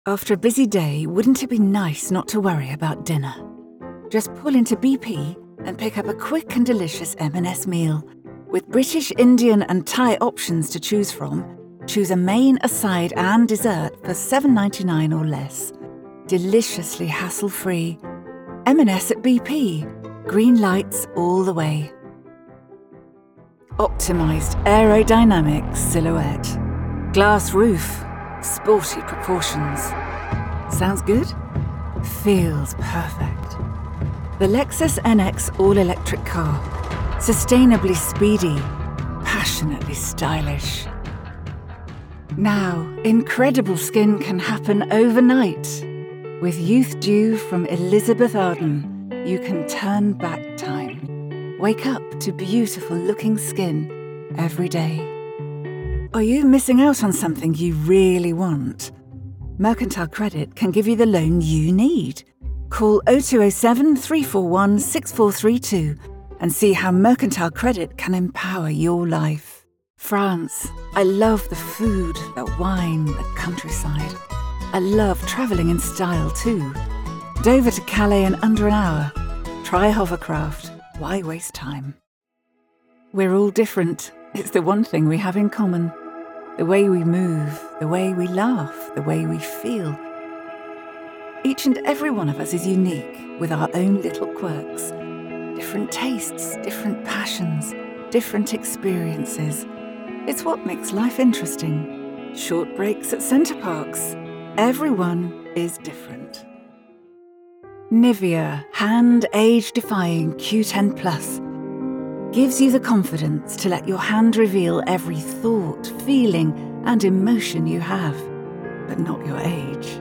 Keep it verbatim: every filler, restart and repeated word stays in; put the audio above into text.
After a busy day, wouldn't it be nice not to worry about dinner? Just pull into B P and pick up a quick and delicious M and S meal. With British, Indian and Thai options to choose from, choose a main, a side and dessert for seven ninety-nine or less. Deliciously hassle-free. M and S at B P. Green lights all the way. Optimised aerodynamic silhouette. Glass roof. Sporty proportions. Sounds good? Feels perfect. The Lexus N X all-electric car. Sustainably speedy, passionately stylish. Now, incredible skin can happen overnight. With Youth Dew from Elizabeth Arden, you can turn back time. Wake up to beautiful-looking skin every day. Are you missing out on something you really want? Mercantile Credit can give you the loan you need. Call oh two oh seven, three four one, six four three two and see how Mercantile Credit can empower your life. France. I love the food, the wine, the countryside. I love travelling in style too. Dover to Calais in under an hour. Try hovercraft. Why waste time? We're all different. It's the one thing we have in common. The way we move, the way we laugh, the way we feel. Each and every one of us is unique with our own little quirks. Different tastes, different passions, different experiences. It's what makes life interesting. Short breaks at Center Parcs. Everyone is different. Nivea Hand Age Defying Q ten plus gives you the confidence to let your hand reveal every thought, feeling and emotion you have, but not your age.